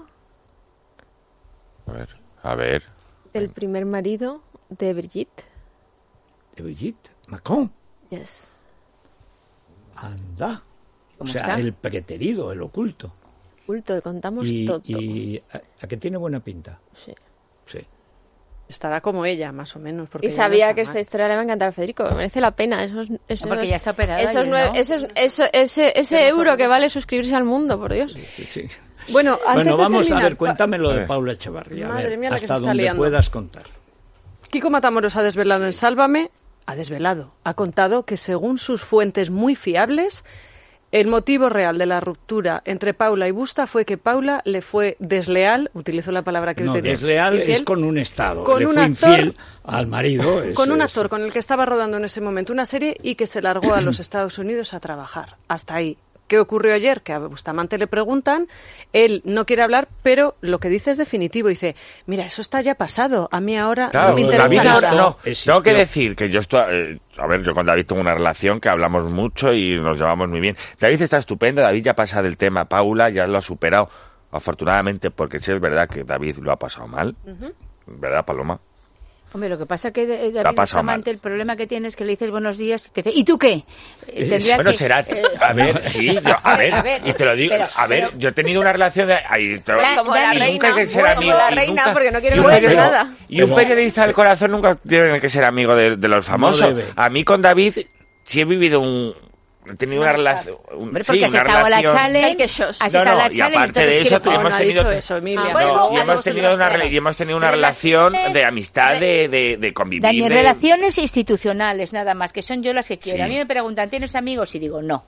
A ver. del primer marido de Brigitte. ¿De Brigitte Macron? Yes. Anda. O ¿Cómo sea, está? el preterido, el oculto. Culto, contamos Y, todo. y a que tiene buena pinta. Sí. Sí. Estará como ella, más o menos. Porque Y ella no sabía está que mal. esta historia le va a encantar a Federico. Merece la pena. Porque ya está operada Esos y él nueve- no. ese euro que vale suscribirse al mundo, por Dios. Sí. Bueno, vamos a ver, cuéntame lo de Paula Echevarría. Madre mía, la que se hasta está donde liando. puedas contar. Kiko Matamoros ha desvelado en Sálvame, ha contado que según sus fuentes muy fiables, el motivo real de la ruptura entre Paula y Busta fue que Paula le fue desleal, utilizo la palabra que utilizo. Desleal es con un Estado, con le un fue actor, infiel al marido. Con un actor con el que estaba rodando en ese momento una serie y que se largó a los Estados Unidos a trabajar. Hasta ahí. ¿Qué ocurrió ayer? Que a Bustamante le preguntan, él no quiere hablar, pero lo que dice es definitivo. Dice, mira, eso está ya pasado, a mí ahora no me interesa nada. Tengo que decir que yo estoy... yo con David tengo una relación que hablamos mucho y nos llevamos muy bien. David está estupendo, David ya pasa del tema, Paula ya lo ha superado, afortunadamente, porque sí es verdad que David lo ha pasado mal. ¿Verdad, Paloma? Hombre, lo que pasa que David Bustamante, el problema que tiene es que le dices buenos días y te dice, ¿y tú qué? Bueno, será... A ver, sí, y te lo digo, yo he tenido una relación de... como la reina, como la reina, porque no quiero decir nada. Y un periodista del corazón nunca tiene que ser amigo de los famosos. A mí con David sí he vivido he tenido una relación... Hombre, porque has estado a la challenge, y aparte de eso, hemos tenido una relación de amistad, de convivir. Dani, relaciones institucionales, nada más, que son yo las que quiero. A mí me preguntan, ¿tienes amigos? Y digo, no.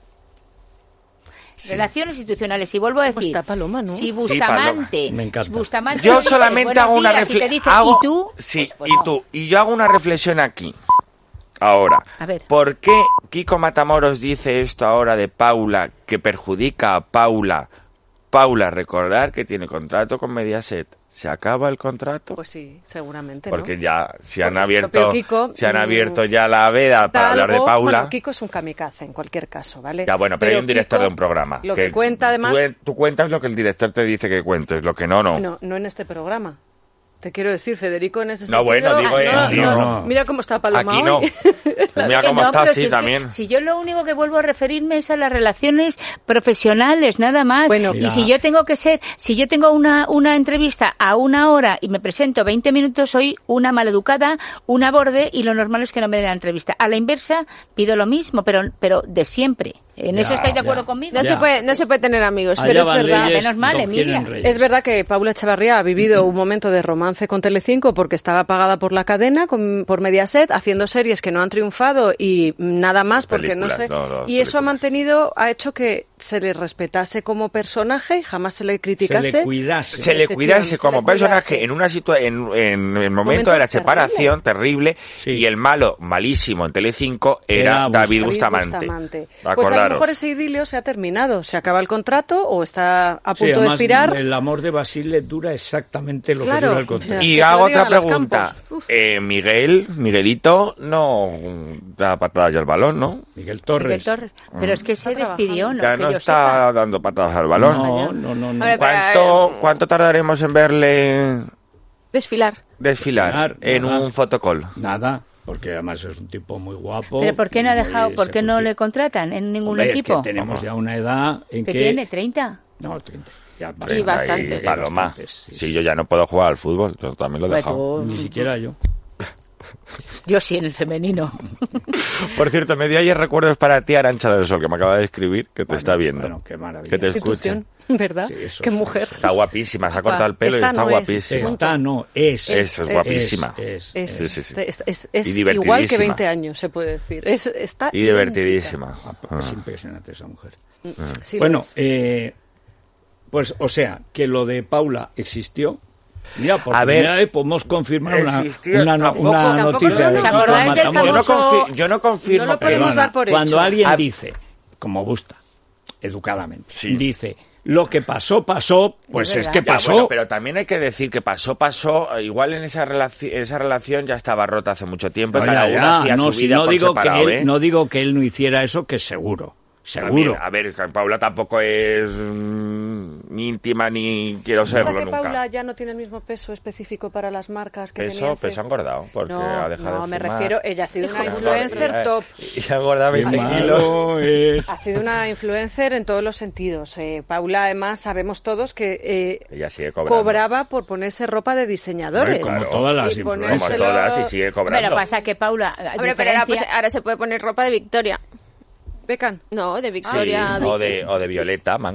Sí. Relaciones institucionales, y vuelvo a decir, Paloma, ¿no? si Bustamante, me encanta. Bustamante yo solamente hago una reflexión. ¿Y tú? Sí, pues y tú. Y yo hago una reflexión aquí. Ahora, ¿por qué Kiko Matamoros dice esto ahora de Paula, que perjudica a Paula? Paula, recordar que tiene contrato con Mediaset. ¿Se acaba el contrato? Pues sí, seguramente, porque ¿no? Ya se han abierto ya la veda para hablar de Paula. Bueno, Kiko es un kamikaze en cualquier caso, ¿vale? Ya, bueno, pero hay un director de un programa. Lo que cuenta, además... Tú cuentas lo que el director te dice que cuentes, lo que no. No en este programa. Te quiero decir, Federico, en ese sentido... No. Mira cómo está Paloma aquí hoy. No. Mira cómo está así también. Si yo lo único que vuelvo a referirme es a las relaciones profesionales, nada más. Bueno, y si yo tengo una entrevista a 1 hora y me presento 20 minutos, soy una maleducada, una borde, y lo normal es que no me den la entrevista. A la inversa, pido lo mismo, pero de siempre. ¿En eso estáis de acuerdo conmigo? No se puede tener amigos, pero es verdad. Menos mal, Emilia. Es verdad que Paula Echevarría ha vivido un momento de romance con Telecinco porque estaba pagada por la cadena, por Mediaset, haciendo series que no han triunfado y nada más porque películas, y eso ha hecho que se le respetase como personaje y jamás se le criticase. Se le cuidase como personaje en una situación, en el momento de la separación terrible, y el malo, malísimo en Telecinco, era David Bustamante. Pues a lo mejor ese idilio se ha terminado, se acaba el contrato o está a punto de expirar. El amor de Basile dura exactamente lo que dura el contrato. Y hago otra pregunta. Miguelito no da patadas al balón, ¿no? Miguel Torres. Pero es que se despidió, ¿no? Ya no está dando patadas al balón. No. ¿Cuánto tardaremos en verle desfilar en un fotocall? Nada. Porque además es un tipo muy guapo. ¿Pero por qué no ha dejado, por qué no le contratan en ningún equipo? Es que tenemos ya una edad en que... tiene 30. No, 30. Ya y bastante. Paloma. Sí, yo ya no puedo jugar al fútbol, yo también lo he dejado. Ni siquiera yo. Yo sí, en el femenino. Por cierto, me dio ayer recuerdos para ti, Arantxa del Sol, que me acaba de escribir, que te está viendo. Bueno, qué maravilla. Que te escucha. ¿Verdad? Sí, qué mujer. Está guapísima, se ha cortado el pelo y está guapísima. Es guapísima. Es igual que 20 años, se puede decir. Está y divertidísima. Es impresionante esa mujer. Sí, bueno, pues, o sea, que lo de Paula existió. Mira, por primera vez podemos confirmar una noticia de Matamoros. Yo no confirmo. No lo podemos dar por hecho. Cuando alguien dice, como Busta, educadamente, dice... Lo que pasó, pues es que pasó. Bueno, pero también hay que decir que pasó. Igual en esa relación ya estaba rota hace mucho tiempo. No digo que él no hiciera eso, que seguro. Seguro. A ver, Paula tampoco es ni íntima ni quiero serlo que nunca. Paula ya no tiene el mismo peso específico para las marcas que tenía hace... Peso ha engordado porque ha dejado de fumar. No, me refiero, ella ha sido una influencer top. Y ha engordado 20 kilos. Ha sido una influencer en todos los sentidos. Paula, además, sabemos todos que ella sigue cobraba por ponerse ropa de diseñadores. Como todas las influencers. Como todas, y sigue cobrando. Pero pasa que Paula... Pero ahora se puede poner ropa de Victoria. ¿Beckham? No, de Victoria. Sí, o de Violeta Mango.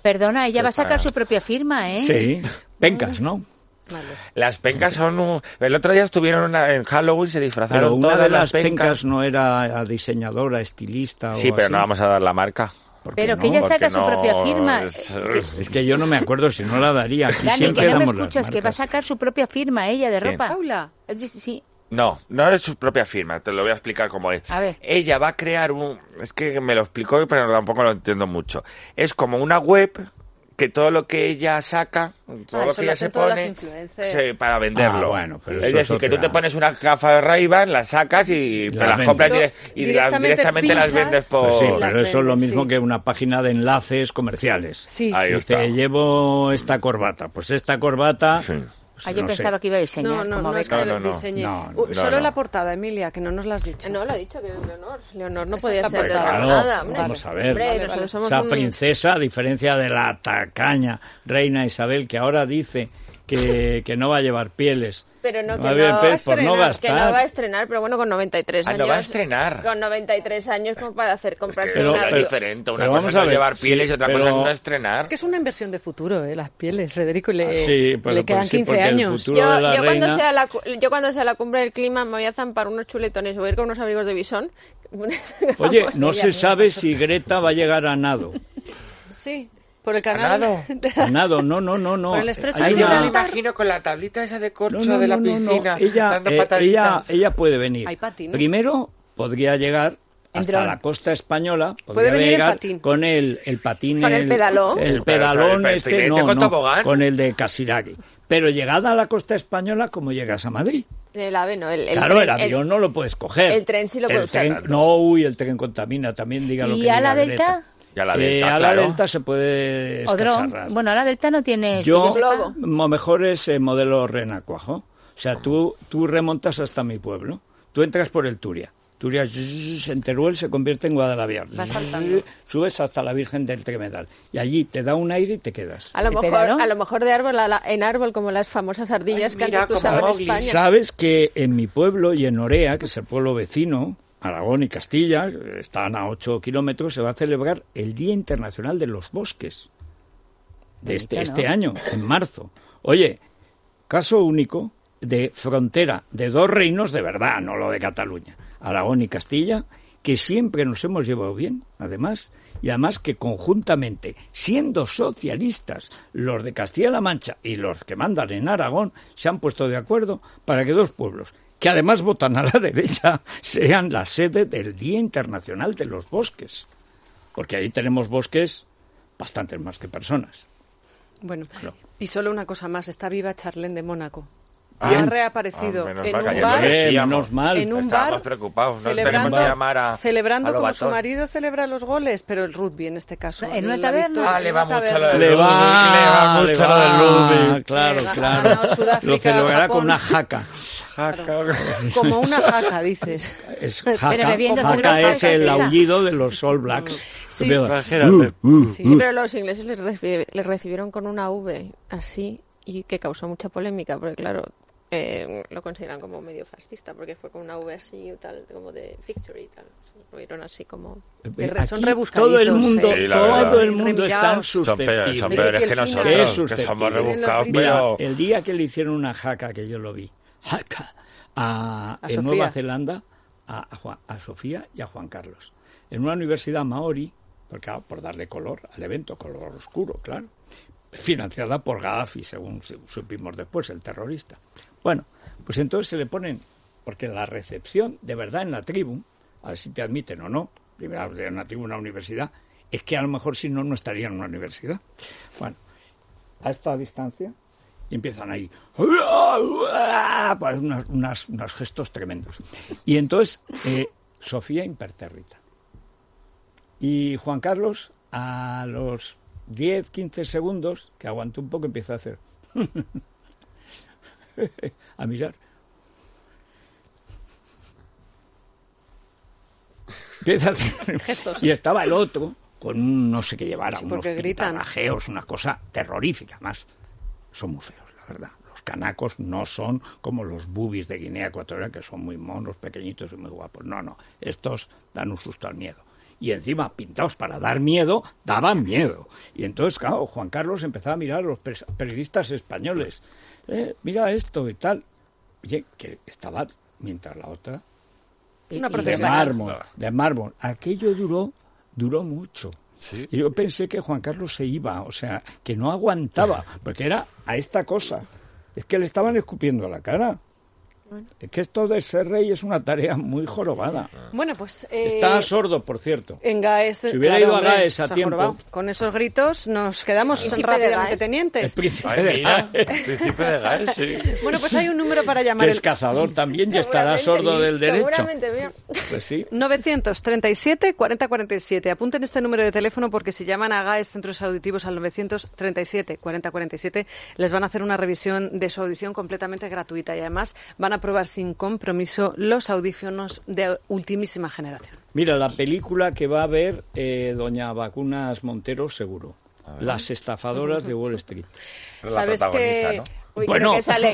Perdona, ella va a sacar su propia firma, ¿eh? Sí, pencas, ¿no? Vale. Las pencas son... El otro día estuvieron en Halloween, se disfrazaron Pero una todas de las pencas. no era diseñadora, estilista Sí, o pero así. no vamos a dar la marca. ¿Por qué Pero no? que ella saca Porque su no, propia firma. es que yo no me acuerdo si no la daría. Aquí Dani, siempre que no me damos las escuchas, que va a marcas. sacar su propia firma ella de ¿Quién? ropa. Paula. Sí. No es su propia firma, te lo voy a explicar cómo es. A ver. Ella va a crear es que me lo explicó, pero tampoco lo entiendo mucho. Es como una web que todo lo que ella saca, todo lo eso que lo ella hacen se todas las pone, influencers. para venderlo. Ah, bueno, pero es eso decir, es que tú otra. te pones una gafa de Ray-Ban, las sacas y te las vendes. compras y Directamente directamente las pinchas. vendes por... Pues sí, las pero eso es lo vendes, mismo sí. que una página de enlaces comerciales. Sí. Ahí Dice, está. llevo esta corbata. Pues esta corbata... Sí. pues Yo no sé. pensaba que iba a diseñar. No, como no es beca. que No, no. diseñe. No, Solo no. la portada, Emilia, que no nos la has dicho. No, lo ha dicho que es Leonor. Leonor no Esa podía es la ser de portada. otra Claro, nada. Hombre. vamos a ver. Hombre, Vale, nosotros vale. somos Esa un- princesa, a diferencia de la tacaña reina Isabel, que ahora dice que no va a llevar pieles. Pero no, que Va a haber no, pieles por no que no gastar. va a estrenar, pero bueno, con 93 años. no va a estrenar. Con 93 años como para comprarse Pero un es avión. diferente. Una pero cosa vamos es a ver, llevar pieles sí, y otra pero- cosa es no estrenar. Es que es una inversión de futuro, las pieles, Federico, y Sí, pero le quedan pues sí, 15 porque el años. futuro de la Cuando reina- sea la cumbre del clima me voy a zampar unos chuletones, voy a ir con unos abrigos de bisón. Oye, Vamos, no ella se misma. sabe si Greta va a llegar a nado. Sí, por el canal. nado? A nado, no. Por el estrecho Hay de Yo me una- lo Gibraltar. imagino con la tablita esa de corcho No, de la no. piscina, Ella, dando pataditas. ella puede venir. Hay patines. Primero podría llegar En hasta dron. la costa española, Puede venir en llegar patín. con el patín, Con el pedalón. el El pedalón patinete no, con no, tobogán. con el de Casiraghi. Pero llegada a la costa española, ¿cómo llegas a Madrid? El ave no, el Claro, tren, el avión no lo puedes coger. el tren sí lo El puedes usar. tren- No, el tren contamina, también diga lo que ¿Y a la diga Delta? Greta. Y a la Delta, a claro. la Delta se puede O dron. escacharrar. Bueno, a la Delta no tiene... Yo, que sepa. Globo. lo mejor es modelo renacuajo. O sea, tú remontas hasta mi pueblo. Tú entras por el Turia. Turia, en Teruel se convierte en Guadalaviar. Vas saltando. Subes hasta la Virgen del Tremedal. Y allí te da un aire y te quedas. A lo ¿El mejor, pedalón? a lo mejor de árbol en árbol, como las famosas ardillas Ay, que mira, antes como usaban en Mowgli. España. Sabes que en mi pueblo y en Orea, que es el pueblo vecino, Aragón y Castilla, están a 8 kilómetros, se va a celebrar el Día Internacional de los Bosques. De Bonito, ¿no? este año, en marzo. Oye, caso único de frontera de dos reinos de verdad, no lo de Cataluña, Aragón y Castilla, que siempre nos hemos llevado bien, además, y además que conjuntamente, siendo socialistas los de Castilla-La Mancha y los que mandan en Aragón, se han puesto de acuerdo para que dos pueblos, que además votan a la derecha, sean la sede del Día Internacional de los Bosques. Porque ahí tenemos bosques bastantes más que personas. Bueno, Claro. y solo una cosa más, está viva Charlene de Mónaco. Bien. Ha reaparecido menos en mal, que un ayer lo bar, decíamos. menos mal. en un Estábamos bar, preocupados, no celebrando, tenemos que llamar a celebrando como Lobatón. su marido celebra los goles, pero el rugby en este caso. ¿En una la taberna? victoria, Ah, le en va una mucho taberna. lo del Le va le mucho va. lo del rugby. Claro, Le claro. ganó Sudáfrica Lo celebrará a Japón. con una jaca. Como una jaca, dices. Es Pero jaca, bebiendo jaca cerveza es el casera. aullido de los All Blacks. Sí. Imagínate. Sí, pero los ingleses les recibieron con una V así y que causó mucha polémica, porque claro, lo consideran como medio fascista, porque fue con una V así y tal, como de victory y tal. Se lo vieron así como... Son Aquí rebuscaditos, todo el mundo, Sí, la verdad. todo el mundo está Remirados. Son susceptible. son De peores que que el nosotros, final- Qué que somos susceptible. rebuscados, Mira, pero... el día que le hicieron una jaca, que yo lo vi, jaca, en Sofía. Nueva Zelanda, a Sofía y a Juan Carlos, en una universidad maorí, porque, por darle color al evento, color oscuro, claro, financiada por Gaddafi, según supimos después, el terrorista. Bueno, pues entonces se le ponen, porque la recepción, de verdad, en la tribu, a ver si te admiten o no, primero de una tribu, una universidad, es que a lo mejor si no, no estaría en una universidad. Bueno, a esta distancia, y empiezan ahí, pues unos gestos tremendos. Y entonces, Sofía impertérrita. Y Juan Carlos, a los 10, 15 segundos, que aguantó un poco, empieza a hacer... a mirar. Empieza a hacer... Gestos. Y estaba el otro con un no sé qué llevara, Sí, unos porque gritan. pintarrajeos, una cosa terrorífica. Más, son muy feos, la verdad. Los canacos no son como los bubis de Guinea Ecuatorial, que son muy monos, pequeñitos y muy guapos. No, estos dan un susto al miedo. y encima pintados para dar miedo, daban miedo. Y entonces, claro, Juan Carlos empezaba a mirar a los periodistas españoles. Mira esto y tal. Oye, que estaba, mientras la otra... de mármol. Aquello duró mucho. ¿Sí? Y yo pensé que Juan Carlos se iba, o sea, que no aguantaba, porque era a esta cosa. Es que le estaban escupiendo a la cara. Bueno. Es que esto de ser rey es una tarea muy jorobada. Bueno, pues... Está sordo, por cierto. En Gaes... Si hubiera ido a Gaes a tiempo... Jorobado. Con esos gritos nos quedamos rápidamente tenientes. El príncipe de Gaes. El príncipe de Gaes, sí. Bueno, pues hay un número para llamar... Que es cazador también y estará sordo del derecho. Seguramente, mira. Pues sí. 937 40 47. Apunten este número de teléfono porque si llaman a Gaes Centros Auditivos al 937 40 47 les van a hacer una revisión de su audición completamente gratuita y además van a probar sin compromiso los audífonos de ultimísima generación. Mira, la película que va a ver doña Vacunas Montero seguro. Las estafadoras de Wall Street. ¿Sabes que... ¿no? Uy, Bueno.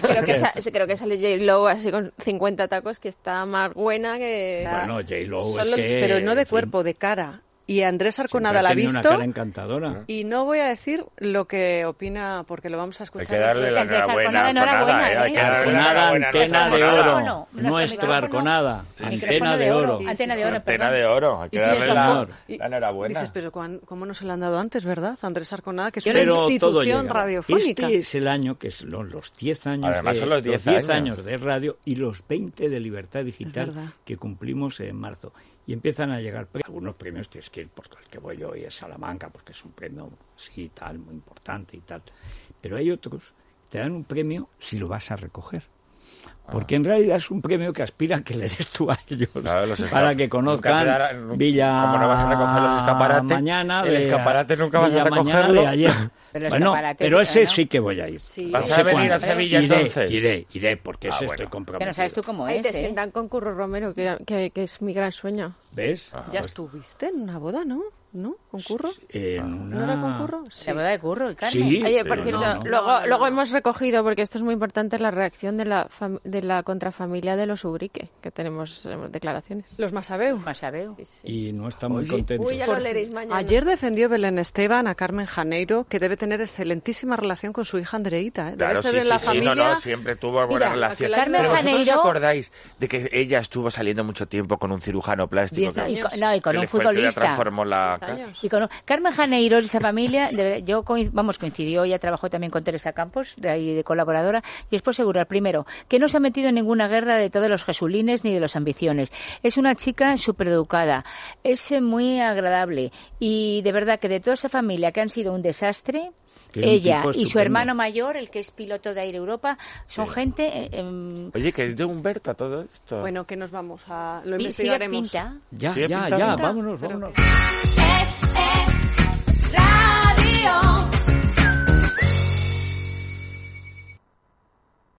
creo que sale J-Lo así con 50 tacos, que está más buena que... Bueno, J-Lo es Solo, que... pero no de en fin, cuerpo, de cara. Y Andrés Arconada siempre la ha tenía visto. una cara encantadora. Y no voy a decir lo que opina, porque lo vamos a escuchar. Hay que darle la Andrés enhorabuena. Arconada, enhorabuena, Hay que darle la Arconada, enhorabuena. antena de oro. Nuestro Nuestra micrófono. Arconada. Sí, Antena de oro. Antena de oro, Antena perdón. de oro. Hay que Y darle piensas, la ¿no? enhorabuena. Dices, pero ¿cómo no se lo han dado antes, verdad? Andrés Arconada, que es Pero una todo institución llega. radiofónica. Este es el año que son los 10 años, Además, son los 10 años de radio y los 20 de libertad digital que cumplimos en marzo. Y empiezan a llegar algunos premios, tienes que ir, porque el que voy yo hoy es Salamanca, porque es un premio, sí, tal, muy importante y tal. Pero hay otros, te dan un premio si lo vas a recoger. Porque en realidad es un premio que aspira a que le des tú a ellos, Claro, para que conozcan Villa como no vas a recoger los escaparates, Mañana el escaparate nunca vas a Villa Mañana recogerlo. de ayer. Pero el Bueno, escaparate, pero ese claro. sí que voy a ir. Sí. ¿Vas No a sé venir a cuándo. Sevilla entonces? Iré, porque ese bueno. estoy Que comprometido. no sabes tú cómo Ahí es, te sientan con Curro Romero, que es mi gran sueño. ¿Ves? Ya estuviste en una boda, ¿no? ¿No? ¿Con Curro? En una... ¿No era con Curro? Sí. La boda de Curro, Carmen. Sí. Oye, pero por cierto, no. luego hemos recogido, porque esto es muy importante, la reacción de la contrafamilia de los Ubrique, que tenemos declaraciones. Los Masabeu. Masabeu. Y no está muy contento. Uy, ya lo leeréis mañana. Ayer defendió Belén Esteban a Carmen Janeiro, que debe tener excelentísima relación con su hija Andreita. Debe Claro, ser sí, en la sí, familia... no, siempre tuvo buena Mira, relación. Carmen Pero ¿vosotros Janeiro- os acordáis de que ella estuvo saliendo mucho tiempo con un cirujano plástico? 10 que- años. Y con que un le fue el que le futbolista. transformó la... 10 años. Y con Carmen Janeiro y esa familia, yo coincidió, ella trabajó también con Teresa Campos, de ahí de colaboradora, y es por asegurar, primero, que no se ha metido en ninguna guerra de todos los jesulines ni de los ambiciones. Es una chica súper educada, es muy agradable, y de verdad que de toda esa familia que han sido un desastre, Que es un ella tipo y su estupendo. hermano mayor, el que es piloto de Air Europa, son gente... Oye, que es de Humberto a todo esto. Bueno, que nos vamos a... Lo sigue investigaremos. pinta. Ya, ¿Sigue ya, pintando? ya, vámonos, Pero vámonos. Es